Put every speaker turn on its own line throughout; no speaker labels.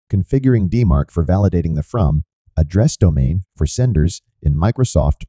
Configuring DMARC for validating the from address domain for senders in Microsoft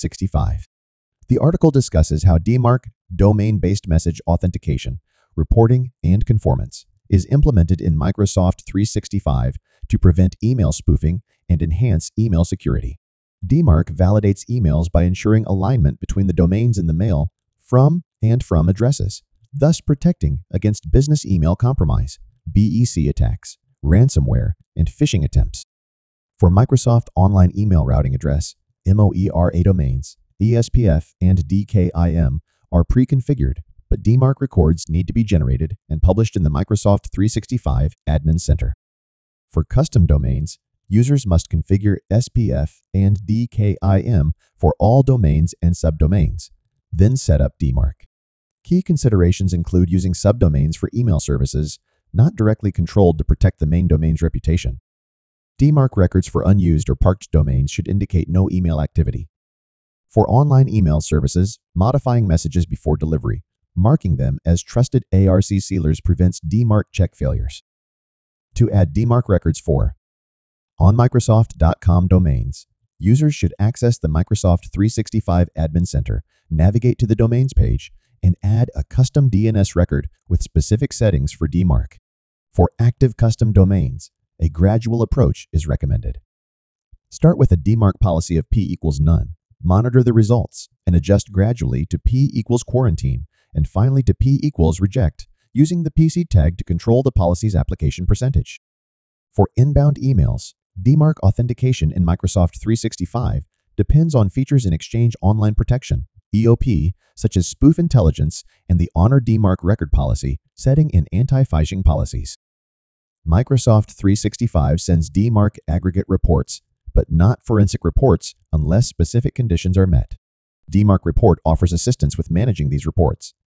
365. The article discusses how DMARC, domain-based message authentication, reporting, and conformance, is implemented in Microsoft 365 to prevent email spoofing and enhance email security. DMARC validates emails by ensuring alignment between the domains in the mail, from, and from addresses, thus protecting against business email compromise, BEC attacks, ransomware, and phishing attempts. For Microsoft Online Email Routing Address, MOERA domains, ESPF and DKIM are pre-configured, but DMARC records need to be generated and published in the Microsoft 365 Admin Center. For custom domains, users must configure SPF and DKIM for all domains and subdomains, then set up DMARC. Key considerations include using subdomains for email services not directly controlled to protect the main domain's reputation. DMARC records for unused or parked domains should indicate no email activity. For online email services, modifying messages before delivery, marking them as trusted ARC sealers prevents DMARC check failures. To add DMARC records for on Microsoft.com domains, users should access the Microsoft 365 Admin Center, navigate to the domains page, and add a custom DNS record with specific settings for DMARC. For active custom domains, a gradual approach is recommended. Start with a DMARC policy of P equals none, monitor the results, and adjust gradually to P equals quarantine, and finally to P equals reject, using the PC tag to control the policy's application percentage. For inbound emails, DMARC authentication in Microsoft 365 depends on features in Exchange Online Protection, EOP, such as spoof intelligence and the Honor DMARC record policy setting in anti-phishing policies. Microsoft 365 sends DMARC aggregate reports, but not forensic reports unless specific conditions are met. DMARC Report offers assistance with managing these reports,